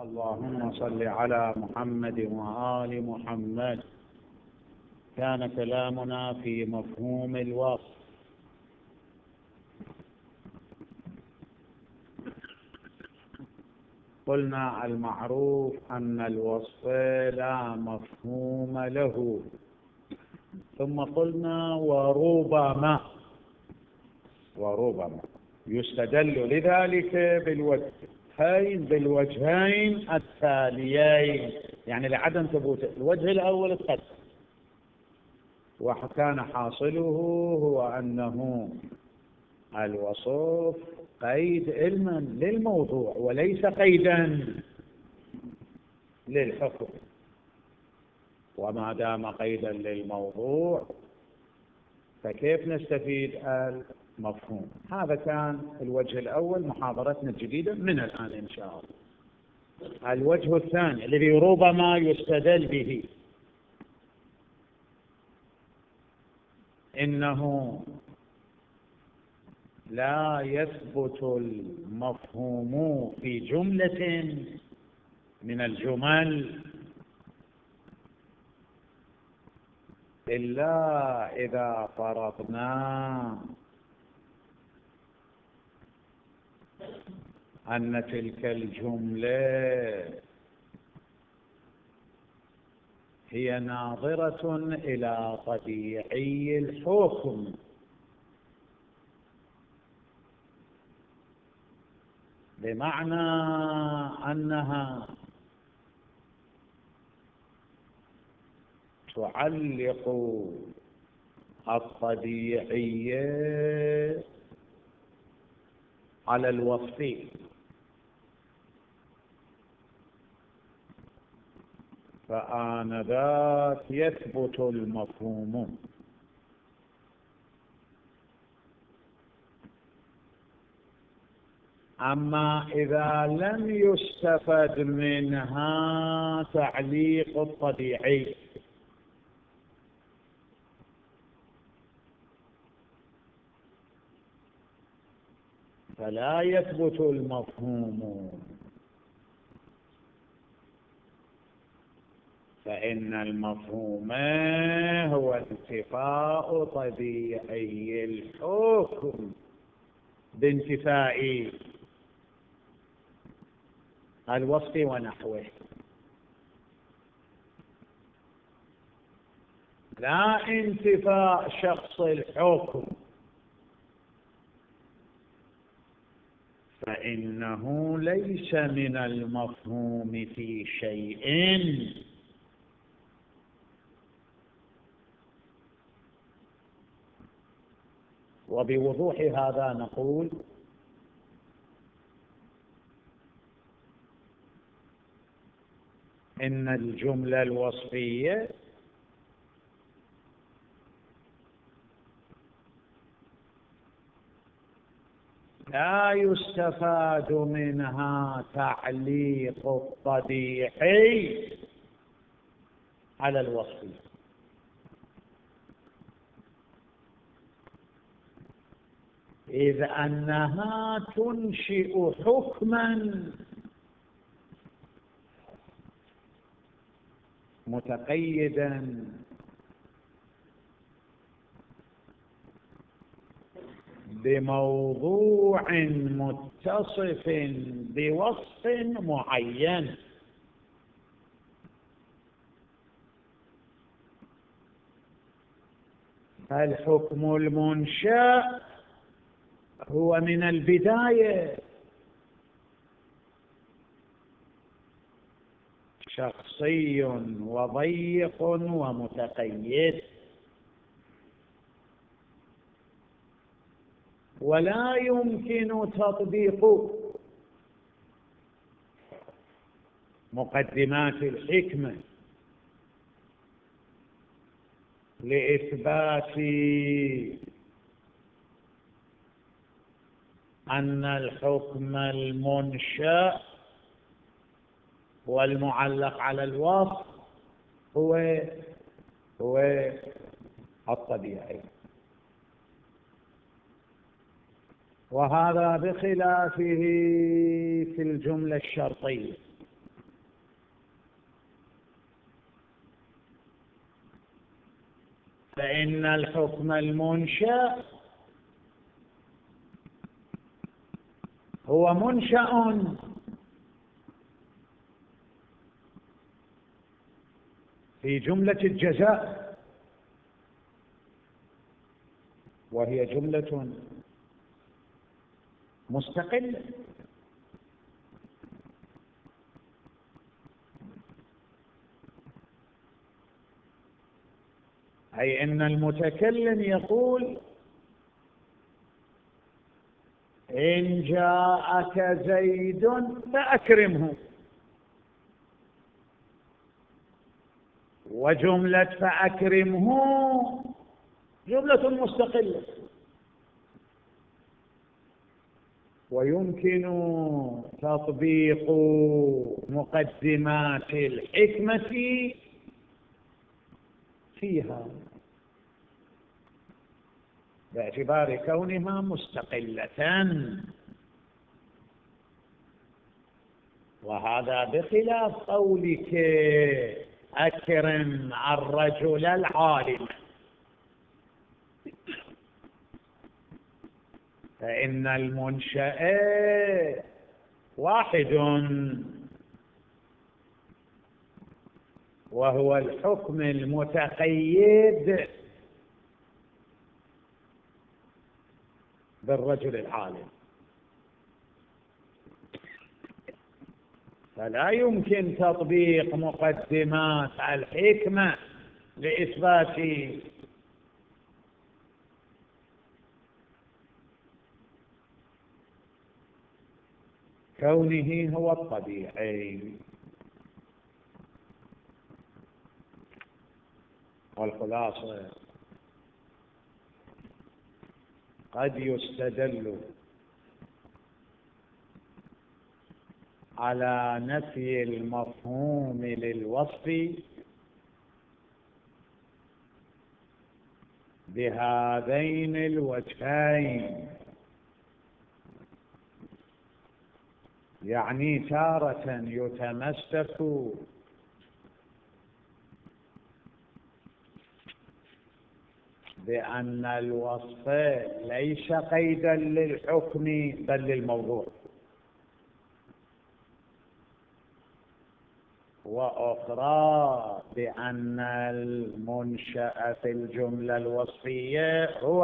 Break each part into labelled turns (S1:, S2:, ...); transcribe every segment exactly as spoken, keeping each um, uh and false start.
S1: اللهم صل على محمد وآل محمد. كان كلامنا في مفهوم الوصف. قلنا المعروف أن الوصف لا مفهوم له، ثم قلنا وربما وربما يستدل لذلك بالوجهين بالوجهين التاليين، يعني لعدم ثبوت الوجه الأول القدر، وكان حاصله هو أنه الوصف قيد علما للموضوع وليس قيدا للحكم، وما دام قيدا للموضوع فكيف نستفيد المفهوم؟ هذا كان الوجه الأول محاضرتنا الجديدة من الآن إن شاء الله. الوجه الثاني الذي ربما يستدل به إنه لا يثبت المفهوم في جملة من الجمل إلا إذا فرضنا أن تلك الجملة هي ناظرة إلى طبيعي الحكم، بمعنى أنها تعلق الطبيعية على الوصف، فآنذاك يثبت المفهوم. أما إذا لم يستفد منها تعليق الطبيعي فلا يثبت المفهوم، فإن المفهوم هو انتفاء طبيعي الحكم بانتفاء الوصف ونحوه، لا انتفاء شخص الحكم، فإنه ليس من المفهوم في شيء وبوضوح هذا نقول إن الجملة الوصفية لا يستفاد منها تعليق الطبيعي على الوصف، إذ أنها تنشئ حكما متقيدا بموضوع متصف بوصف معين، فالحكم المنشأ هو من البداية شخصي وضيق ومتقيد، ولا يمكن تطبيق مقدمات الحكمة لإثبات أن الحكم المنشأ والمعلق على الوصف هو هو الطبيعي، وهذا بخلافه في الجملة الشرطية. فإن الحكم المنشأ هو منشأ في جملة الجزاء، وهي جملة مستقلة. أي أن المتكلم يقول إن جاءك زيد فأكرمه، وجملة فأكرمه جملة مستقلة، ويمكن تطبيق مقدمات الحكمة فيها باعتبار كونها مستقلة، وهذا بخلاف قولك أكرم الرجل العالم، فإن المنشأ واحد وهو الحكم المتقيد بالرجل العالم، فلا يمكن تطبيق مقدمات الحكمة لإثبات كونه هو الطبيعي. والخلاصة قد يستدل على نفي المفهوم للوصف بهذين الوجهين، يعني تارة يتمسك بأن الوصف ليس قيدا للحكم بل للموضوع، وأخرى بأن المنشأ في الجملة الوصفية هو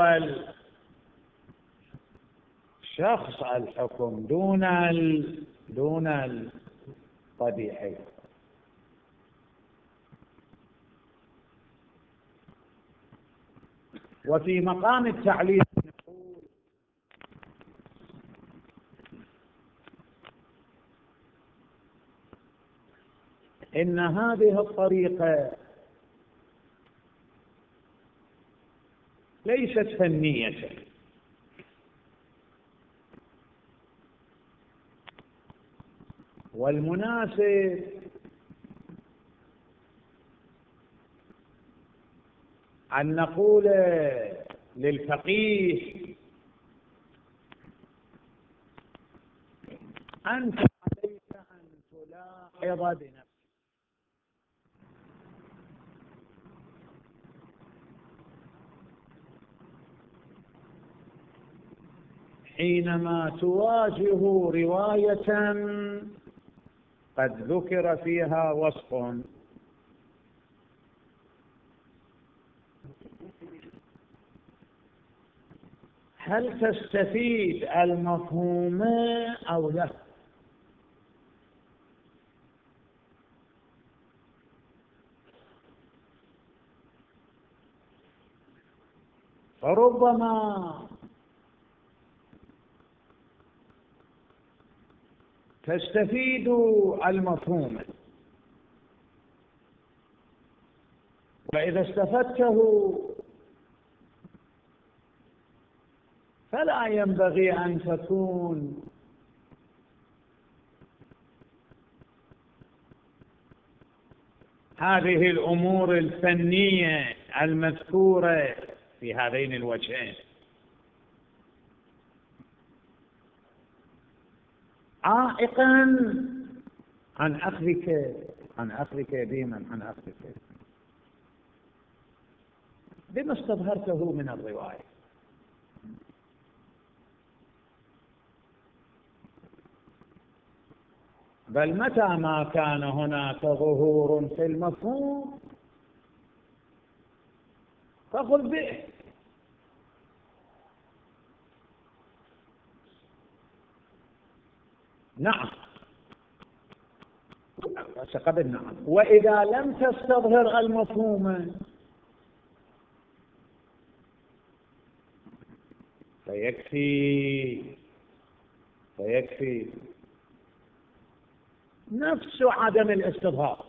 S1: الشخص الحكم دون دون الطبيعي. وفي مقام التعليل نقول إن هذه الطريقة ليست فنية، والمناسب أن نقول للفقيه أنت عليك أن تلاحظ بنفسك حينما تواجه رواية قد ذكر فيها وصف، هل تستفيد المفهوم أو لا؟ فربما تستفيد المفهوم، وإذا استفدته فلا ينبغي أن تكون هذه الأمور الفنية المذكورة في هذين الوجهين عائقا عن أخذك عن أخذك ديما عن أخذك. بما استظهرته من الرواية. بل متى ما كان هناك ظهور في المفهوم فخذ به. نعم قبل نعم. وإذا لم تستظهر المفهوم فيكفي فيكفي نفس عدم الاستظهار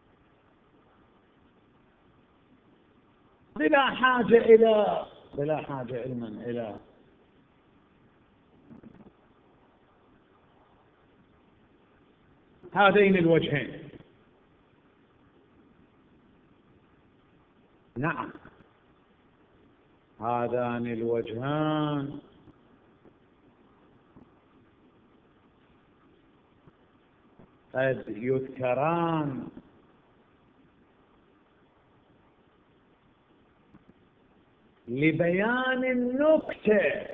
S1: بلا حاجة إلى بلا حاجة علما إلى هذين الوجهين. نعم هذان الوجهان قد يذكران لبيان النكتة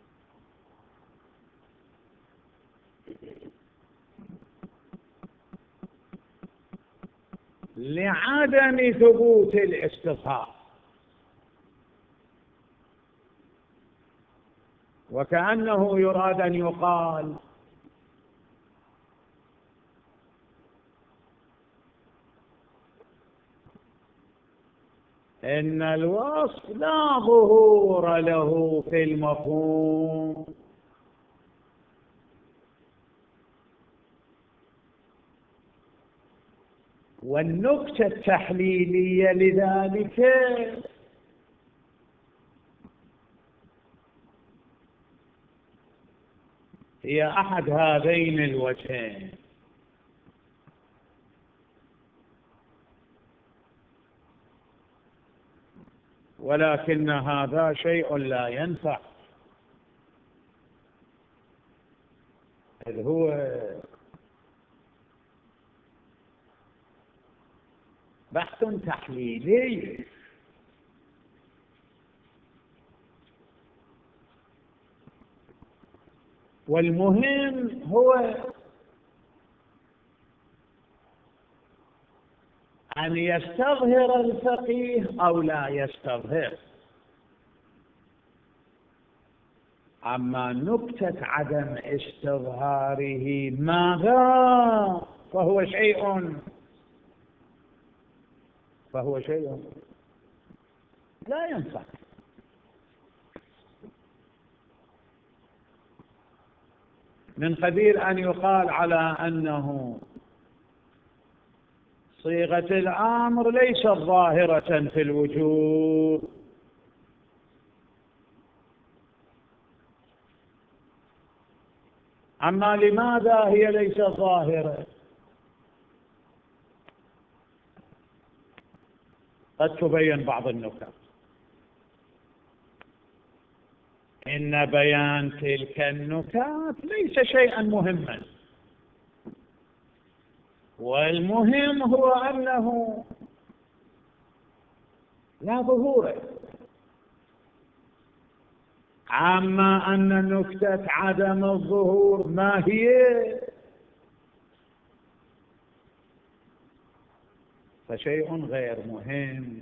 S1: لعدم ثبوت الاستظهار، وكأنه يراد أن يقال إن الوصف لا ظهور له في المفهوم، والنكتة التحليلية لذلك هي أحد هذين الوجهين. ولكن هذا شيء لا ينفع، إذ هو بحث تحليلي، والمهم هو أن يستظهر الفقيه أو لا يستظهر. أما نكتة عدم استظهاره ماذا فهو شيء فهو شيء لا ينفع. من قبيل أن يقال على أنه صيغة الأمر ليست ظاهرة في الوجود، أما لماذا هي ليست ظاهرة؟ قد تبين بعض النكت. إن بيان تلك النكات ليس شيئا مهما، والمهم هو أنه لا ظهور. أما أن نكتة عدم الظهور ما هي فشيء غير مهم.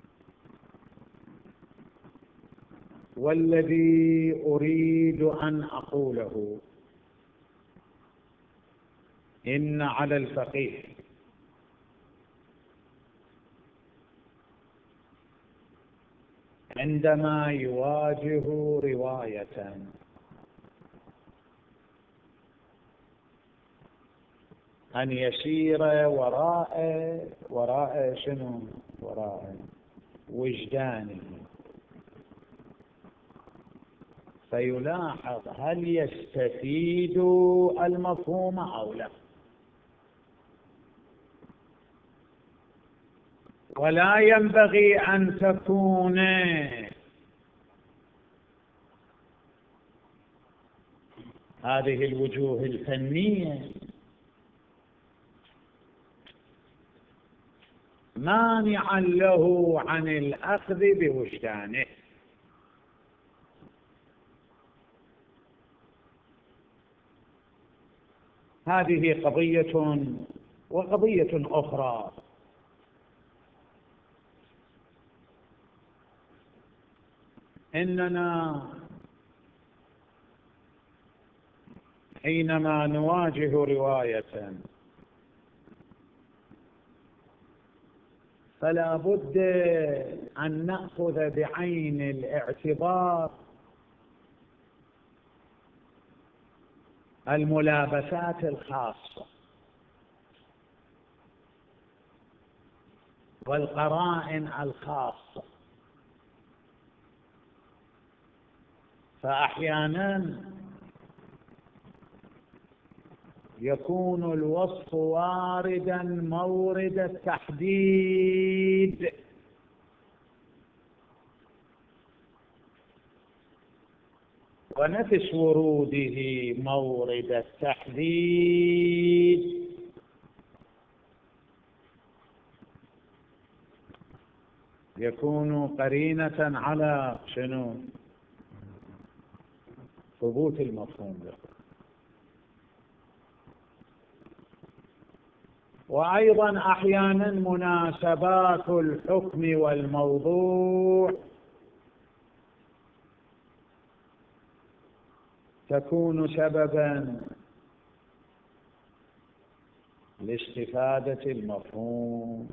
S1: والذي أريد أن أقوله إن على الفقيه عندما يواجه رواية أن يسير وراء وراء شنو وراء وجدانه، فيلاحظ هل يستفيد المفهوم أو لا، ولا ينبغي أن تكون هذه الوجوه الفنية مانعا له عن الأخذ بوجدانه. هذه قضية. وقضية أخرى، إننا حينما نواجه رواية فلا بد أن نأخذ بعين الاعتبار الملابسات الخاصة والقرائن الخاصة. فأحيانا يكون الوصف واردا مورد التحديد، ونفس وروده مورد التحديد يكون قرينة على شنو؟ ثبوت المفهوم له. وأيضا أحيانا مناسبات الحكم والموضوع تكون سببا لاستفادة المفهوم.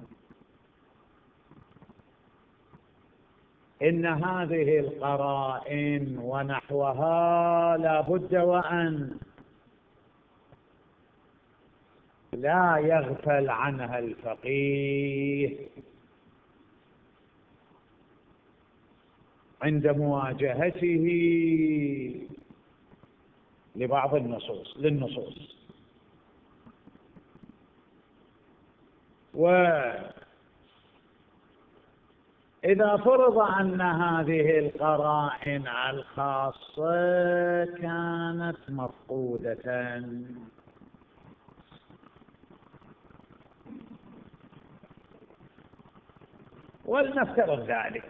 S1: إن هذه القرائن ونحوها لا بد وأن لا يغفل عنها الفقيه عند مواجهته لبعض النصوص للنصوص. وإذا فرض أن هذه القرائن الخاصة كانت مفقودة، ولنفترض ذلك،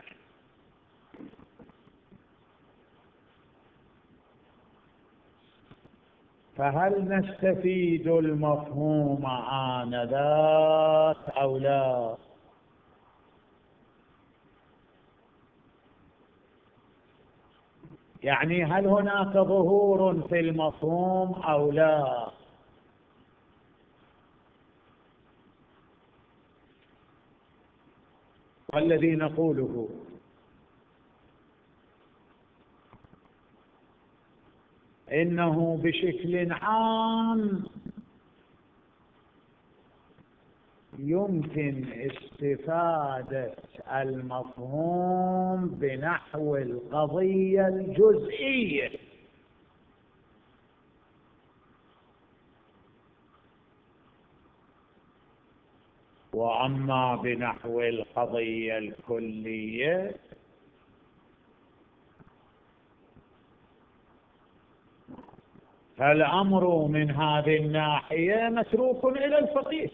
S1: فهل نستفيد المفهوم آنذاك أو لا؟ يعني هل هناك ظهور في المفهوم أو لا؟ والذي نقوله إنه بشكل عام يمكن استفادة المفهوم بنحو القضية الجزئية، وأما بنحو القضية الكلية فالأمر من هذه الناحية متروك إلى الفقيه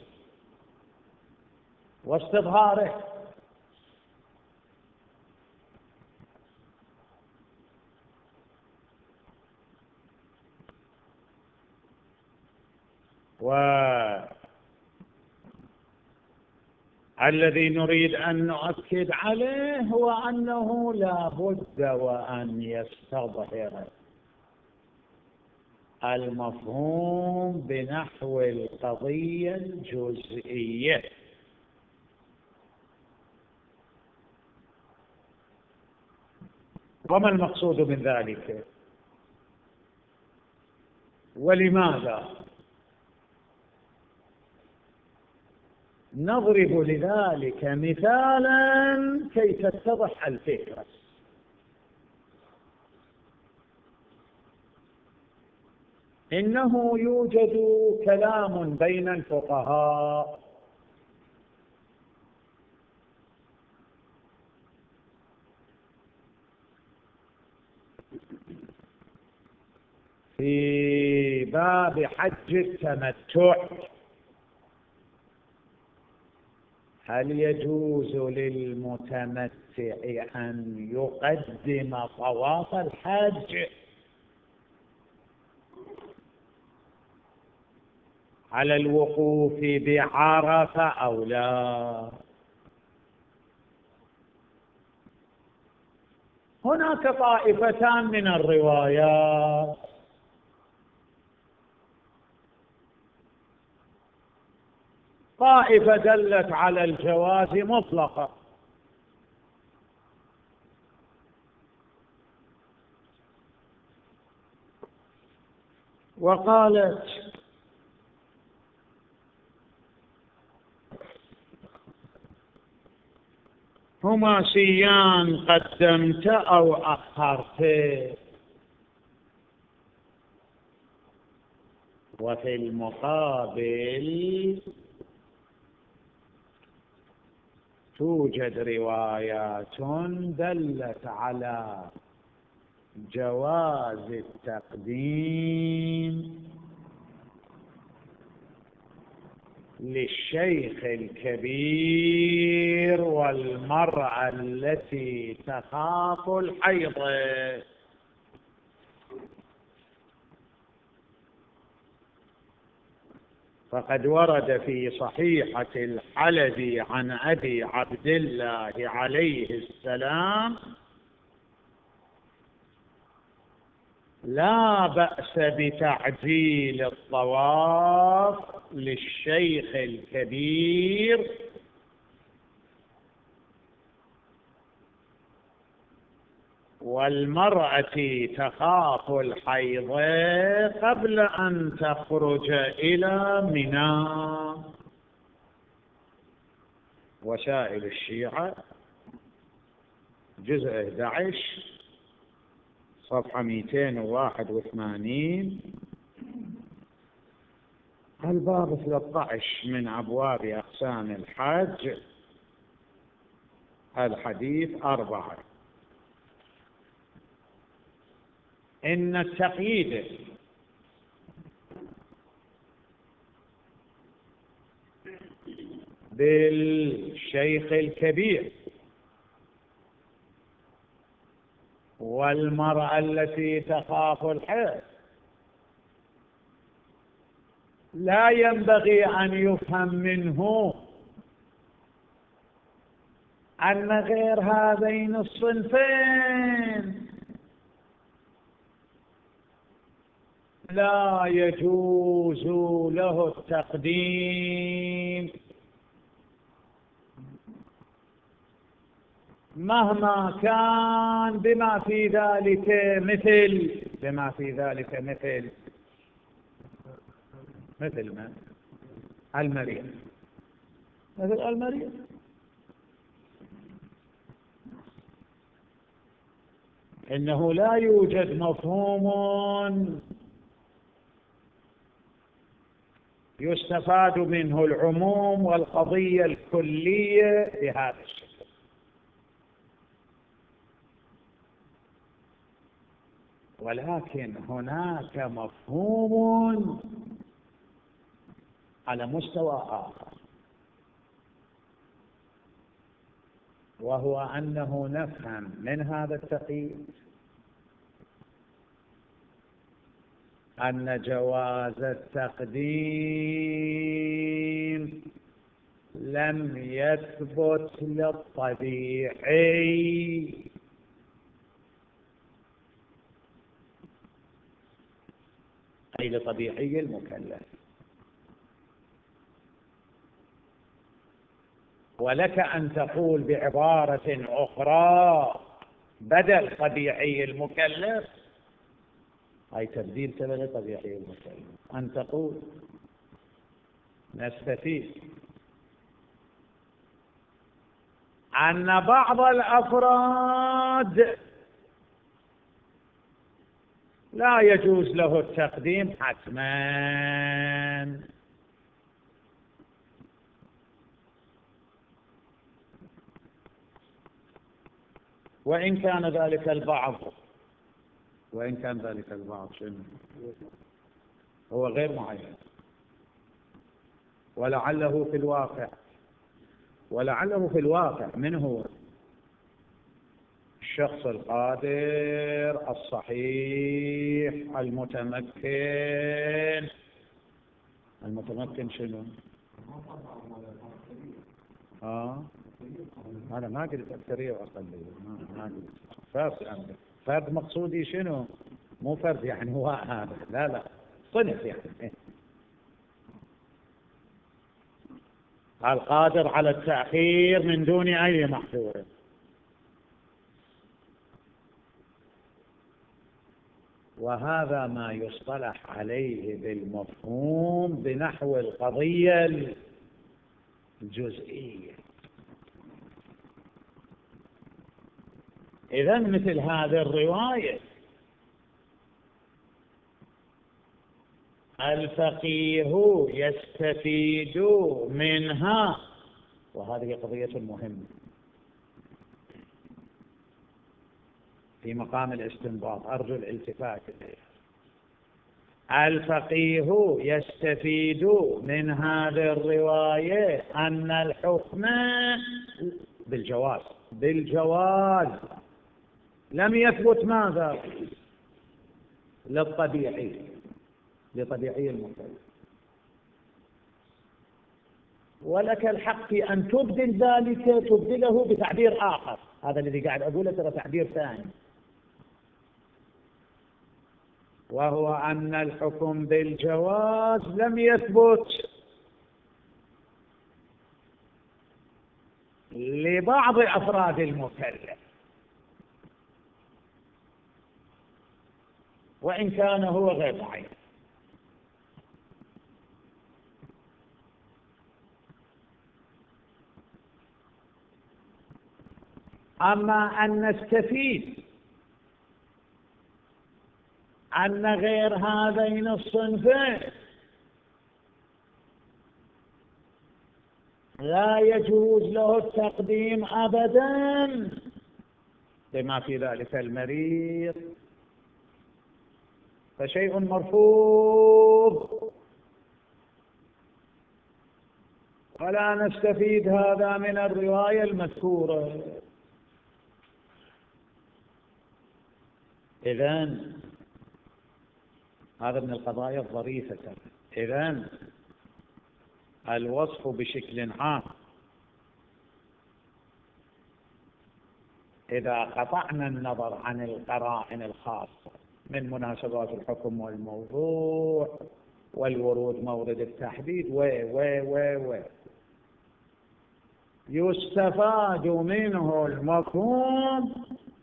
S1: واستظهاره. والذي نريد أن نؤكد عليه هو أنه لا بد وأن يستظهر المفهوم بنحو القضية الجزئية. وما المقصود من ذلك؟ ولماذا؟ نضرب لذلك مثالا كي تتضح الفكرة. إنه يوجد كلام بين الفقهاء في باب حج التمتع، هل يجوز للمتمتع أن يقدم طواف الحج على الوقوف بعرفة أو لا؟ هناك طائفتان من الروايات. طائفة دلت على الجواز مطلقا، وقالت هما سيان قدمت أو أخرت. وفي المقابل توجد روايات دلت على جواز التقديم للشيخ الكبير والمرأة التي تخاف الحيض. فقد ورد في صحيحة الحلبي عن أبي عبد الله عليه السلام: لا بأس بتعجيل الطواف للشيخ الكبير والمرأة تخاف الحيض قبل أن تخرج إلى منى. وسائل الشيعة جزء أحد عشر صفحة مئتين وواحد وثمانين، الباب ثلاثة عشر من أبواب أقسام الحج، الحديث أربعة. إن التقييد بالشيخ الكبير والمرأة التي تخاف الحيض لا ينبغي أن يفهم منه أن غير هذين الصنفين لا يجوز له التقديم مهما كان بما في ذلك مثل بما في ذلك مثل مثل ما المريض مثل المريض. إنه لا يوجد مفهوم يستفاد منه العموم والقضية الكلية بهذا الشكل. ولكن هناك مفهوم على مستوى آخر، وهو أنه نفهم من هذا التقييد أن جواز التقديم لم يثبت للطبيعي، أي لطبيعي المكلف. ولك أن تقول بعبارة أخرى بدل طبيعي المكلف، أي تبديل سبب طبيعي المكلف، أن تقول نستفيد أن بعض الأفراد لا يجوز له التقديم حتما، وإن كان ذلك البعض وإن كان ذلك البعض شنو هو غير معين، ولعله في الواقع ولعله في الواقع من هو الشخص القادر الصحيح المتمكن. المتمكن شنو؟ آه أنا ما قلت أكثرية وأقلية، ما قلت فرد. يعني فرد مقصودي شنو؟ مو فرد يعني هو هذا، لا لا صنف يعني القادر على التأخير من دون أي محذور. وهذا ما يصطلح عليه بالمفهوم بنحو القضية الجزئية. إذن مثل هذه الرواية الفقيه يستفيد منها، وهذه قضية مهمة في مقام الاستنباط، أرجو الالتفات إليها. الفقيه يستفيد من هذه الرواية أن الحكم بالجواز بالجواز لم يثبت ماذا؟ للطبيعي لطبيعي المكلف، ولك الحق في أن تبدل ذلك، تبدله بتعبير آخر. هذا الذي قاعد أقوله ترى تعبير ثاني، وهو أن الحكم بالجواز لم يثبت لبعض أفراد المكلف، وإن كان هو غير معين. أما أن نستفيد أن غير هذين الصنفين لا يجوز له التقديم أبدا بما في ذلك المريض، فشيء مرفوض. ولا نستفيد هذا من الرواية المذكورة. إذن هذا من القضايا الظريفة. إذن الوصف بشكل عام إذا قطعنا النظر عن القرائن الخاصة من مناسبات الحكم والموضوع والورود مورد التحديد و و و و يستفاد منه المفهوم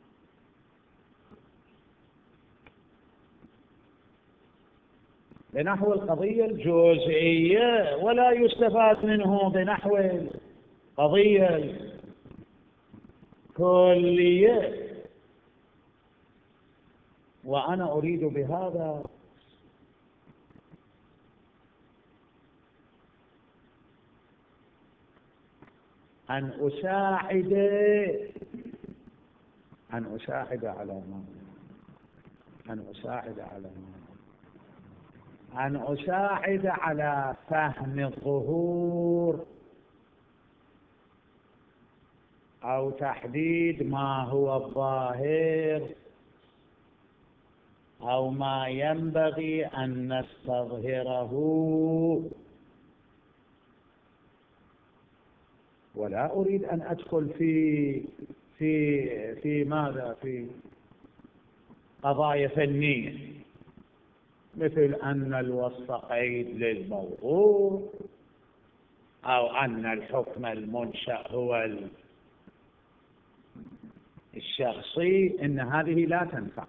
S1: بنحو القضية الجزئية، ولا يستفاد منه بنحو القضية الكلية. وأنا أريد بهذا أن أساعد أن أساعد على ما أن أساعد على ما أن أساعد على فهم الظهور أو تحديد ما هو الظاهر أو ما ينبغي أن نستظهره، ولا أريد أن أدخل في في في ماذا في قضايا فنية مثل أن الوصف قيد للموضوع أو أن الحكم المنشأ هو الشخصي. إن هذه لا تنفع،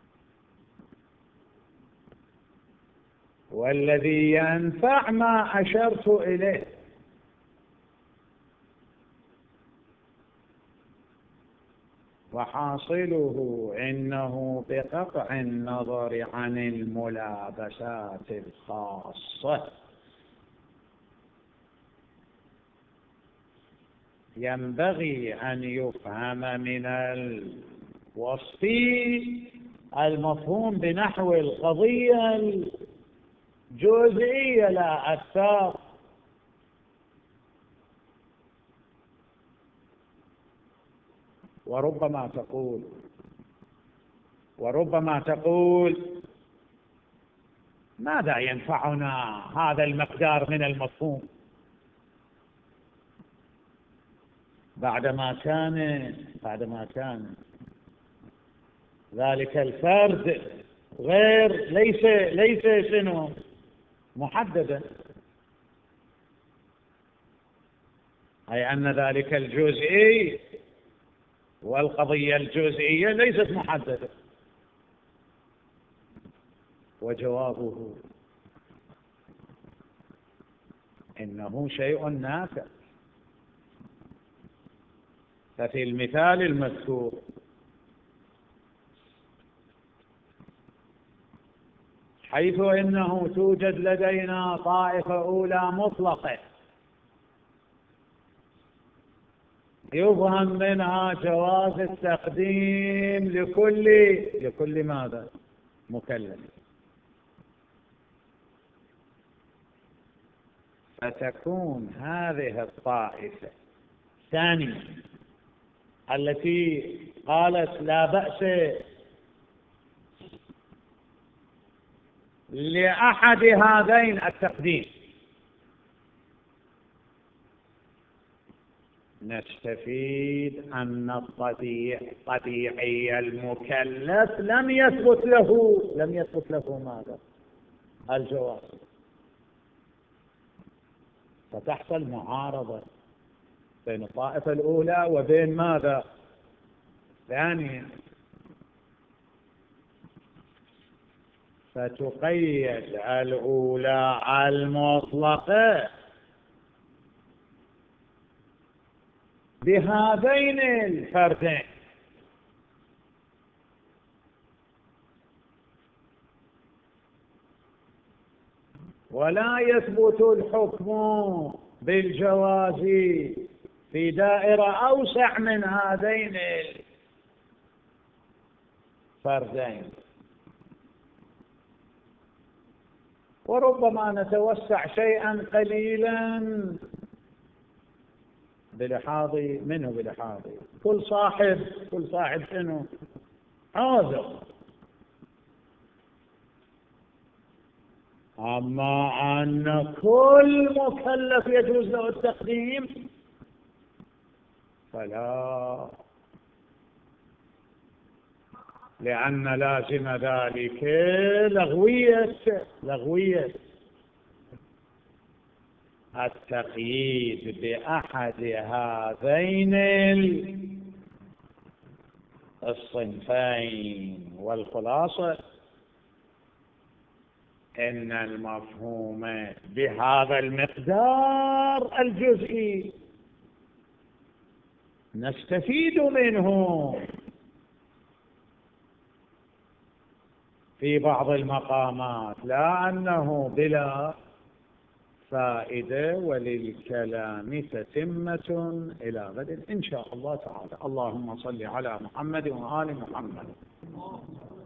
S1: والذي ينفع ما أشرت إليه، وحاصله إنه بقطع النظر عن الملابسات الخاصة ينبغي أن يفهم من الوصف المفهوم بنحو القضية الجزئية لا أكثر. وربما تقول وربما تقول ماذا ينفعنا هذا المقدار من المفهوم بعدما كان بعدما كان ذلك الفرد غير ليس ليس شنو محددا، أي أن ذلك الجزئي والقضية الجزئية ليست محددة. وجوابه إنه شيء نافع. ففي المثال المذكور حيث إنه توجد لدينا طائفة أولى مطلقة يفهم منها جواز التقديم لكل لكل ماذا؟ مكلف. فتكون هذه الطائفة الثانية التي قالت لا بأس لأحد هذين التقديم، نستفيد أن الطبيعي المكلف لم يثبت له لم يثبت له ماذا؟ الجواز. فتحصل معارضة بين الطائفة الأولى وبين ماذا؟ ثانية. فتقيد الأولى المطلقة بهذين الفردين، ولا يثبت الحكم بالجواز في دائرة أوسع من هذين الفردين. وربما نتوسع شيئا قليلا بلحاظ منه بلحاظ كل صاحب كل صاحب شنو عذر. أما أن كل مكلف يجوز له التقديم فلا، لأن لازم ذلك لغوية لغوية التقييد بأحد هذين الصنفين. والخلاصة إن المفهوم بهذا المقدار الجزئي نستفيد منه في بعض المقامات، لا أنه بلا فائدة. وللكلام تتمة إلى غد إن شاء الله تعالى. اللهم صل على محمد وآل محمد.